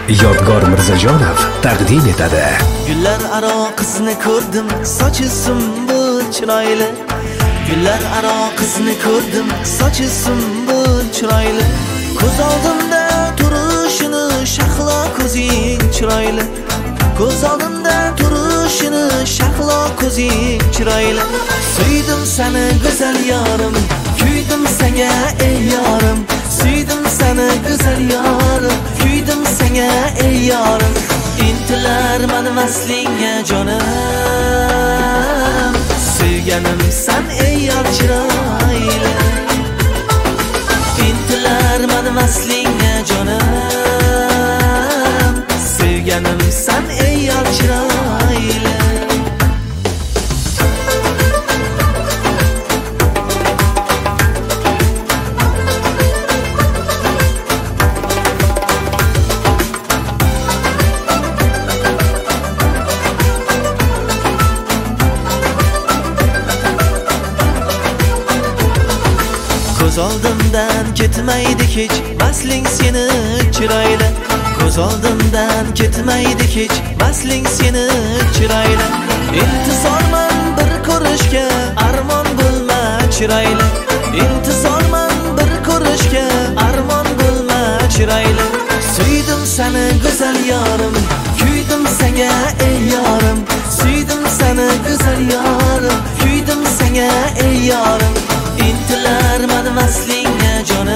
Yodgor Mirzajonov taqdim etadi. Gullar aro qizni ko'rdim, sochi sumbul chiroyli. Gullar aro qizni ko'rdim, sochi sumbul chiroyli. Ko'z oldimda turishini shahlo ko'zing chiroyli. Ko'z oldimda turishini shahlo ko'zing chiroyli. Suydim seni go'zal yorim, kuydim senga ey yorim. Suydim seni go'zal yorim, kuydim senga ey yorim. İntilar mani vaslingga jonim, sevganim sen ey yor chiroyli. İntilar mani vaslingga jonim, sevganim sen ey yor chiroyli. Ko'z oldimdan ketmaydi hech vasling seni chiroyli. Ko'z oldimdan ketmaydi hech vasling seni chiroyli. İntizorman bir ko'rishga armon bo'lma chiroyli. İntizorman bir ko'rishga armon bo'lma chiroyli. Suydim seni go'zal yorim, kuydim senga ey yorim. Suydim seni go'zal yorim, kuydim senga ey yorim. İntilar mani vaslingga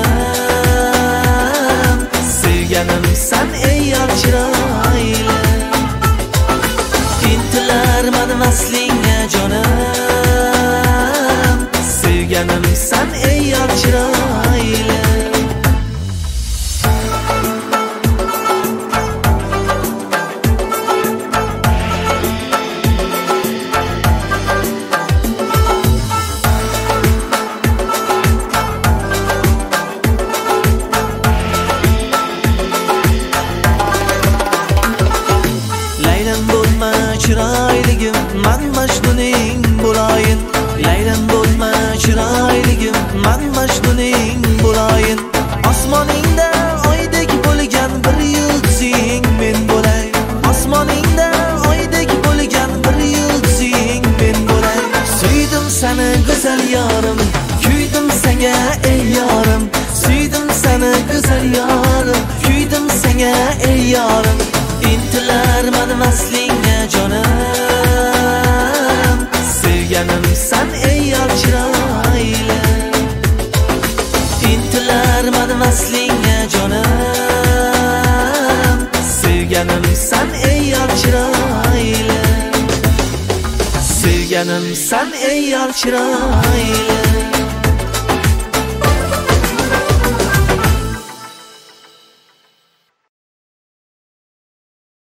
jonim, sevganim sen ey yor chiroyli. İntilar mani vaslingga jonim, sevganim sen ey yor chiroyli. Chiroyligim man majnuning bo'layin. Laylan bo'lma chiroyligim man majnuning bo'layin. Osmoningda oydek bo'lgan bir yulduzing men bo'lay. Osmoningda oydek bo'lgan bir yulduzing men bo'lay. Suydim seni go'zal yorim, kuydim senga ey yorim. Suydim seni go'zal yorim, kuydim senga ey yorim. İntilar mani vaslingga jonim, sevganim sen ey yor chiroyli. İntilar mani vaslingga jonim, sevganim sen ey yor chiroyli. Sevganim sen ey yor chiroyli.